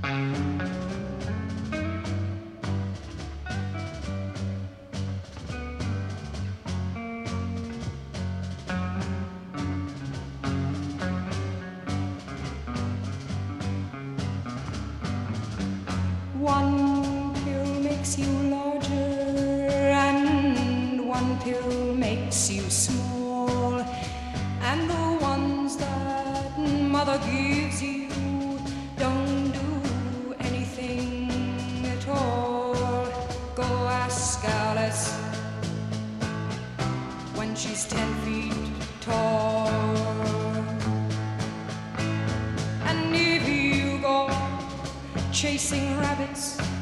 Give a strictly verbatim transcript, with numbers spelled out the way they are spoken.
One pill makes you larger and one pill makes you small, and the ones that mother gives you don't do anything at all. Go ask Alice when she's ten feet tall. And if you go chasing rabbits